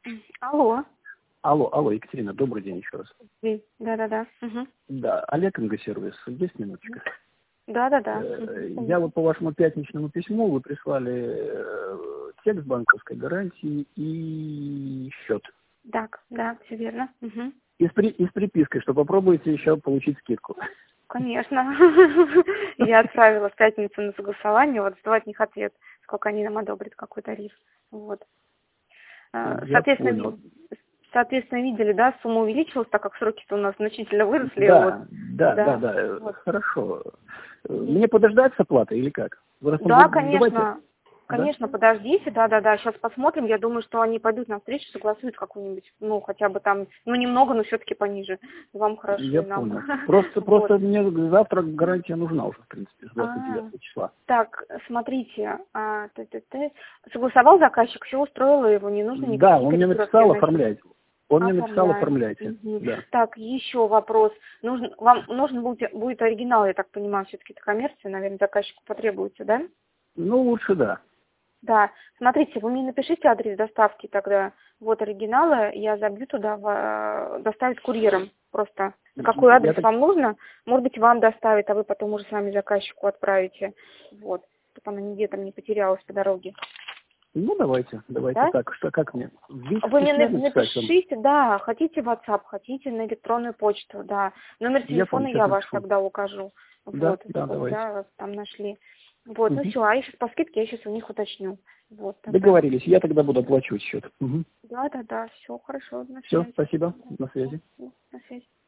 Алло. Алло, Екатерина, добрый день еще раз. Да. Угу. Да, Олег Ингосервис, есть минуточка? Да. Я вот по вашему пятничному письму вы прислали текст банковской гарантии и счет. Так, да, все верно. Угу. И с припиской, что попробуйте еще получить скидку. Конечно. Я отправила в пятницу на согласование, вот жду от них ответ, сколько они нам одобрят, какой тариф. Вот. Я понял. Соответственно, видели, да, сумма увеличилась, так как сроки-то у нас значительно выросли. Да. Вот. Хорошо. Мне подождать с оплатой или как? Да, конечно. Конечно, Да? подождите, да. Сейчас посмотрим. Я думаю, что они пойдут навстречу, согласуют какую-нибудь, хотя бы там, немного, но все-таки пониже. Вам хорошо, Я и нам. понял. Просто мне завтра гарантия нужна уже, в принципе, с 29 числа. Так, смотрите, согласовал заказчик, все устроило его, не нужно никаких. Да, он мне написал оформлять. Оформляйте. Угу. Да. Так, еще вопрос. Вам нужен будет оригинал, я так понимаю, все-таки это коммерция, наверное, заказчику потребуется, да? Ну, лучше да. Да, смотрите, вы мне напишите адрес доставки тогда, вот оригиналы, я забью туда, доставить курьером просто. На какой адрес вам нужно, может быть, вам доставить, а вы потом уже сами заказчику отправите, вот, чтобы она нигде там не потерялась по дороге. Ну, давайте, Да? так, что как мне? Вы мне напишите, да, хотите в WhatsApp, хотите на электронную почту, да. Номер телефона я ваш тогда укажу. Да, Вот, давайте. да, вас там нашли. Вот, ну все, а я сейчас по скидке, я сейчас у них уточню. Вот, договорились, я тогда буду оплачивать счет. Да, все, хорошо, на Все, связи. спасибо, на связи. На связи.